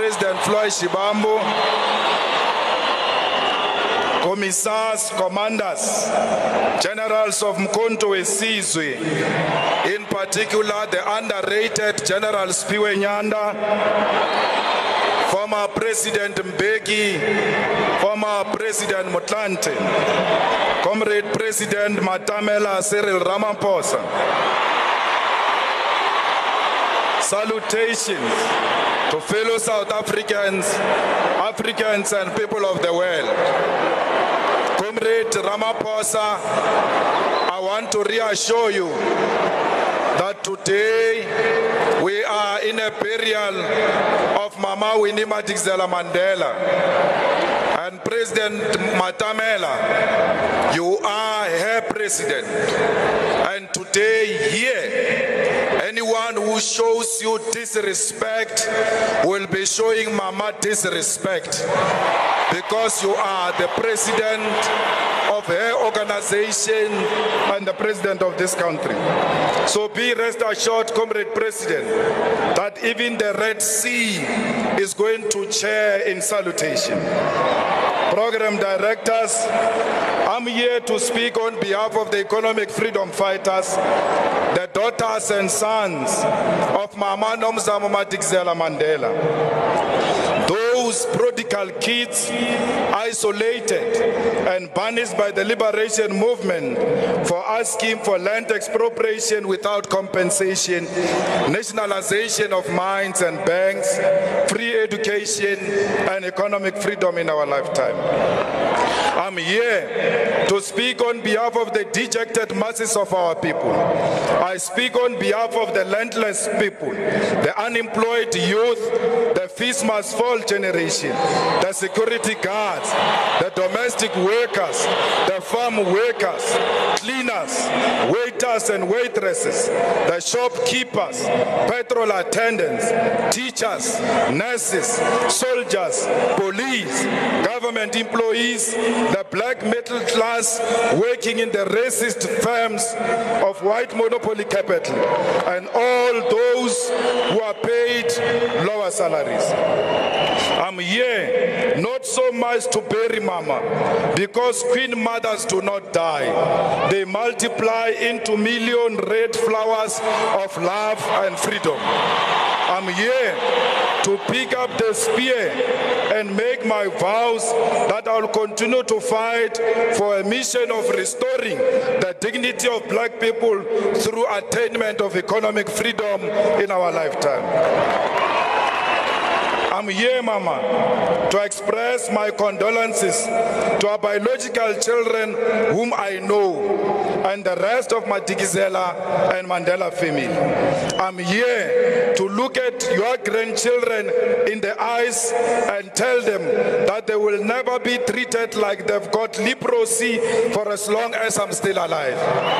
President Floyd Shibambu, Commissars, Commanders, Generals of Mkhonto Wesizwe, in particular the underrated General Spiwe Nyanda, former President Mbeki, former President Motlanthe, Comrade President Matamela Cyril Ramaphosa. Salutations to fellow South Africans and people of the world. Comrade Ramaphosa, I want to reassure you that today we are in a burial of Mama Winnie Madikizela Mandela. And President Matamela, you are her president. And today here, anyone who shows you disrespect will be showing Mama disrespect, because you are the president of her organization and the president of this country. So be rest assured, Comrade President, that even the Red Sea is going to cheer in salutation. Program directors, I'm here to speak on behalf of the economic freedom fighters, the daughters and sons of Mama Nomzamo Madikizela Mandela. Those prodigal kids isolated and banished by the liberation movement for asking for land expropriation without compensation, nationalization of mines and banks, free education and economic freedom in our lifetime. I'm here to speak on behalf of the dejected masses of our people. I speak on behalf of the landless people, the unemployed youth, the feast must fall generation, the security guards, the domestic workers, the farm workers, cleaners, waiters and waitresses, the shopkeepers, petrol attendants, teachers, nurses, soldiers, police, government employees, the black middle class working in the racist firms of white monopoly capital, and all those who are paid lower salaries. I'm here not so much to bury Mama, because Queen Mothers do not die. They multiply into million red flowers of love and freedom. I'm here to pick up the spear and make my vows that I'll continue to fight for a mission of restoring the dignity of black people through attainment of economic freedom in our lifetime. I'm here, Mama, to express my condolences to our biological children whom I know and the rest of Madikizela and Mandela family. I'm here to look at your grandchildren in the eyes and tell them that they will never be treated like they've got leprosy for as long as I'm still alive.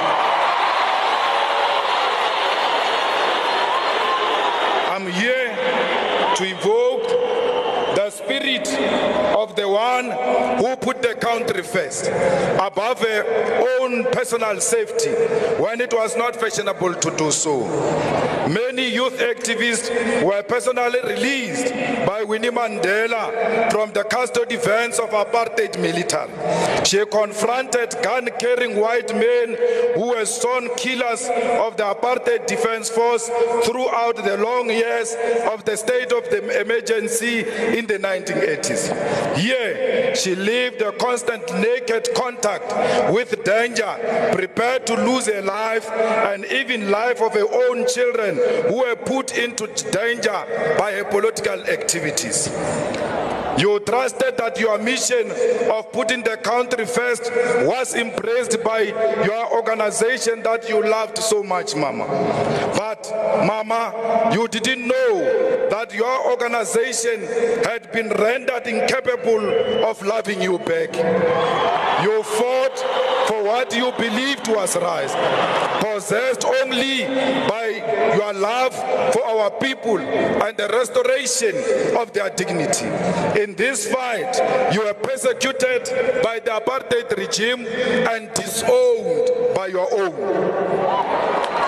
I'm here to evoke the spirit of the one who put the country first, above her own personal safety, when it was not fashionable to do so. Many youth activists were personally released by Winnie Mandela from the custody vans of apartheid military. She confronted gun-carrying white men who were sworn killers of the apartheid defense force throughout the long years of the state of the emergency in the 1980s. Here, she lived a constant naked contact with danger, prepared to lose her life and even life of her own children who were put into danger by her political activities. You trusted that your mission of putting the country first was embraced by your organization that you loved so much, Mama. But, Mama, you didn't know that your organization had been rendered incapable of loving you back. You fought for what you believed was right, possessed only by your love for our people and the restoration of their dignity. In this fight, you were persecuted by the apartheid regime and disowned by your own.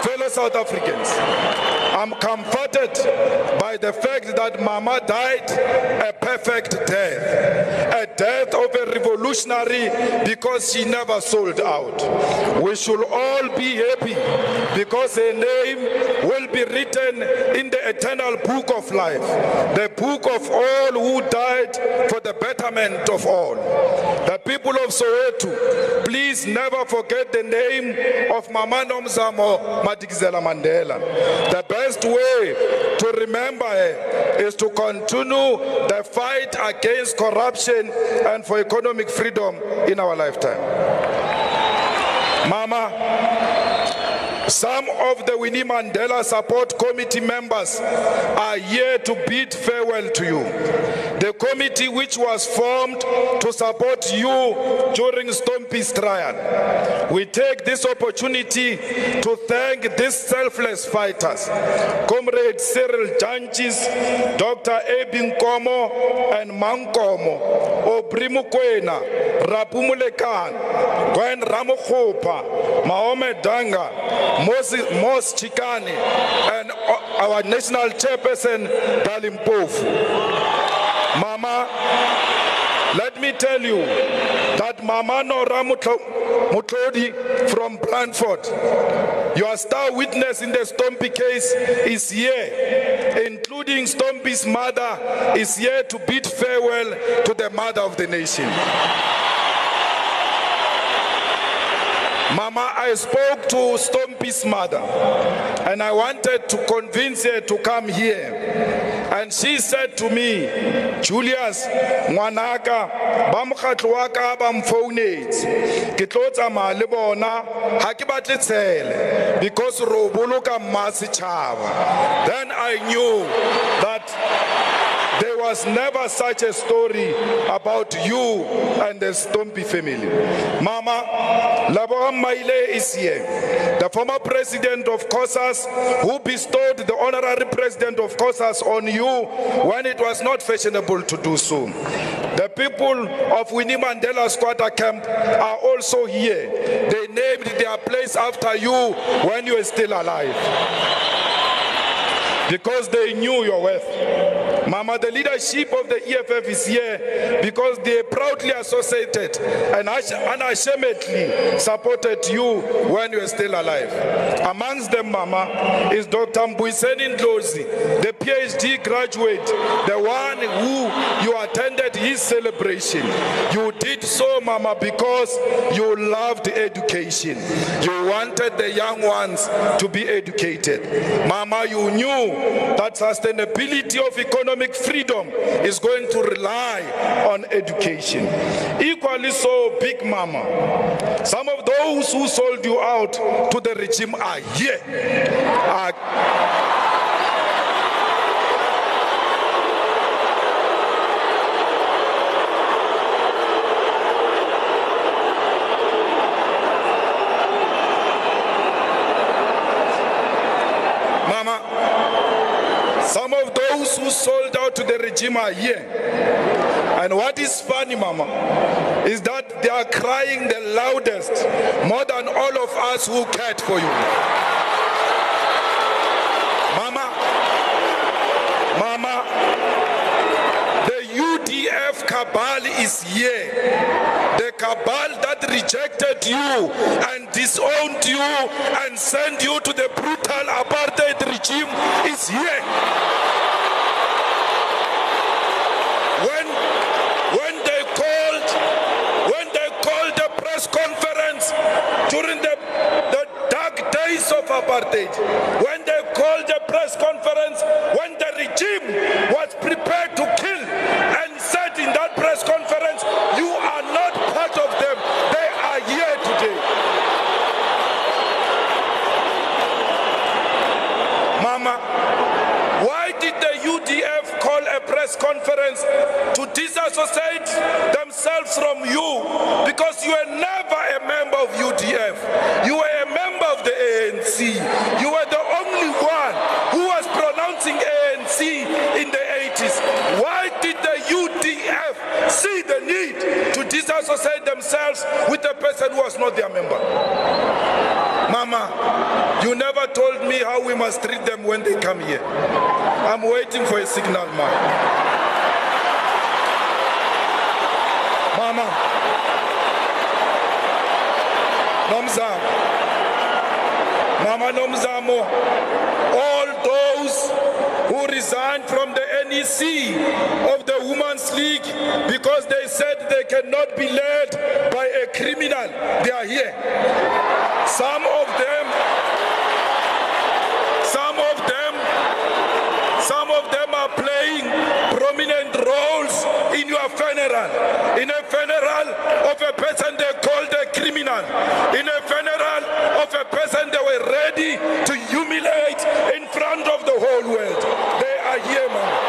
Fellow South Africans, I'm comforted by the fact that Mama died a perfect death, a death of a revolutionary because she never sold out. We should all be happy because her name will be written in the eternal book of life, the book of all who died for the betterment of all. The people of Soweto, please never forget the name of Mama Nomzamo Madikizela Mandela. The best way to remember her is to continue the fight against corruption and for economic freedom in our lifetime. Mama, some of the Winnie Mandela Support Committee members are here to bid farewell to you. The committee which was formed to support you during Stompie's trial. We take this opportunity to thank these selfless fighters, Comrade Cyril Janchis, Dr. Ebin Komo and Mankomo, Obrimukwena, Rapumulekan, Gwen Ramokhopa, Mahomet Danga, Mos Chikani, and our national chairperson, Dalim Pofu. Mama, let me tell you that Mama Nora Mutlodi from Blandford, your star witness in the Stompie case, is here, including Stompie's mother, is here to bid farewell to the mother of the nation. Mama, I spoke to Stompie's mother and I wanted to convince her to come here. And she said to me, Julius, Mwanaka, Bamkhatlo waka bamphonate. Ke tlo tsamaya le bona, ha ke batle tshele because ro boloka masitjhaba. Then I knew that there was never such a story about you and the Stompie family. Mama, Labo Maile is here, the former president of COSAS, who bestowed the honorary president of COSAS on you when it was not fashionable to do so. The people of Winnie Mandela Squatter Camp are also here. They named their place after you when you were still alive, because they knew your worth. Mama, the leadership of the EFF is here because they proudly associated and unashamedly supported you when you were still alive. Amongst them, Mama, is Dr. Mbuyiseni Ndlozi, the PhD graduate, the one who you attended his celebration. You did so, Mama, because you loved education. You wanted the young ones to be educated. Mama, you knew that sustainability of economic freedom is going to rely on education. Equally so, Big Mama, some of those who sold you out to the regime are here. Some of those who sold out to the regime are here. And what is funny, Mama, is that they are crying the loudest, more than all of us who cared for you. Mama, the UDF cabal is here. The cabal that rejected you and disowned you and sent you to the brutal apartheid regime is here. When they called the press conference during the dark days of apartheid, when they called the press conference, when the regime was prepared to kill and said in that press conference, you are not part of them, they are here today. Mama, why did the UDF call a press conference to disassociate themselves from you? Because you were never a member of UDF. You were a member of the ANC. You were the only one who was pronouncing ANC in the 80s. Why did the UDF see the need to disassociate themselves with a person who was not their member. Mama, you never told me how we must treat them when they come here. I'm waiting for a signal, man. Mama, Mama Nomzamo, all those who resigned from the NEC of the Women's League because they said they cannot be led by a criminal, they are here. Some of them are playing prominent roles in your funeral. In a funeral of a person they called a criminal. In a funeral of a person they were ready to humiliate in front of the whole world. They are here,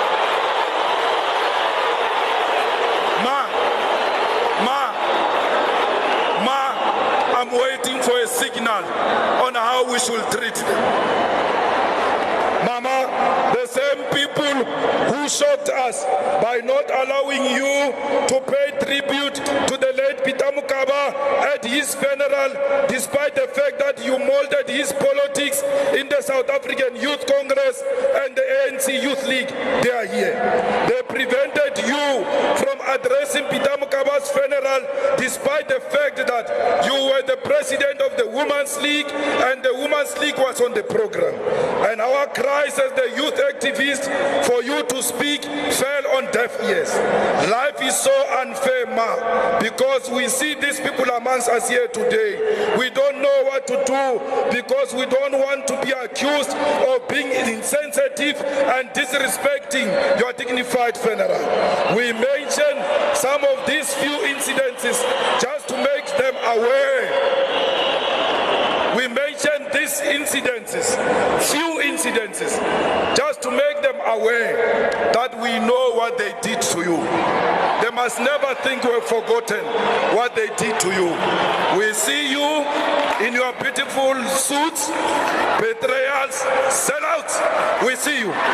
I'm waiting for a signal on how we should treat them. Mama, the same people who shocked us by not allowing you to pay tribute to the late Peter Mokaba at his funeral, despite the fact that you molded his politics in the South African Youth Congress and the ANC Youth League, they are here. They prevented you from addressing Peter Mokaba's funeral, despite the fact that you were the president of the Women's League and the Women's League was on the program. And our cries as the youth activists for you to speak fell on deaf ears. Life is so unfair, Ma, because we see these people amongst us here today. We don't know what to do because we don't want to be accused of being insensitive and disrespecting your dignified funeral. We mention some of these few incidences just to make them aware. We mention these incidences, few incidences, just to make them aware that we know what they did to you. They must never think we've forgotten what they did to you. We see you in your beautiful suits, betrayals, sellouts. We see you.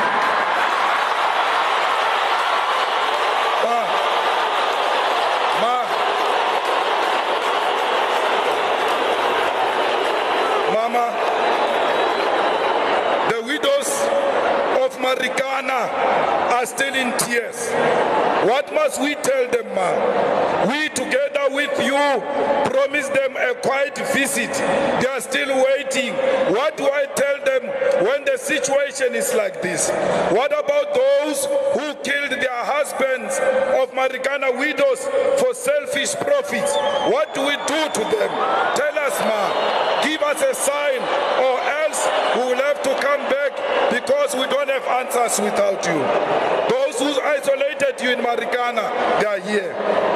The widows of Marikana are still in tears. What must we tell them, Ma? We, together with you, promised them a quiet visit. They are still waiting. What do I tell them when the situation is like this? What about those who killed their husbands of Marikana widows for selfish profits? What do we do to them? Tell us, Ma. Give us a sign, or else we will have to come back because we don't have answers without you. Those who isolated you in Marikana, they are here.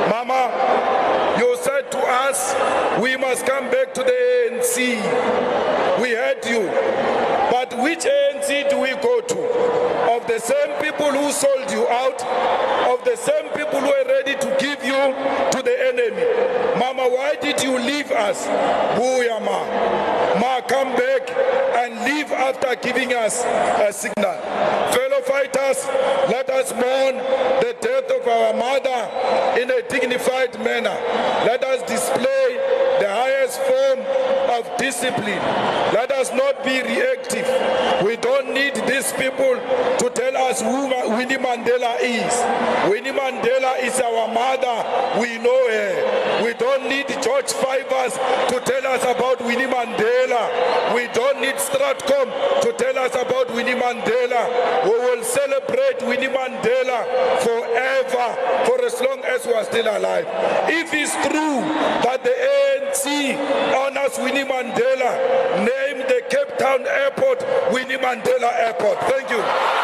Mama, you said to us, we must come back to the ANC. We heard you. But which ANC do we go to? Of the same people who sold you out, of the same people who are ready to give you to the enemy. Mama, why did you leave us? Booyah, Ma, come back and leave after giving us a signal. Fellow fighters, let us mourn the death of our mother in a dignified manner. Let us display the highest form of discipline. Let us not be reactive. We don't need these people to tell us who Winnie Mandela is. Winnie Mandela is our mother. We know her. We don't need George Fivers to tell us about Winnie Mandela. We don't need Stratcom to tell us about Winnie Mandela. We will celebrate Winnie Mandela forever, for as long as we are still alive. If it's true that the ANC honors Winnie Mandela, name the Cape Town airport Winnie Mandela Airport. Thank you.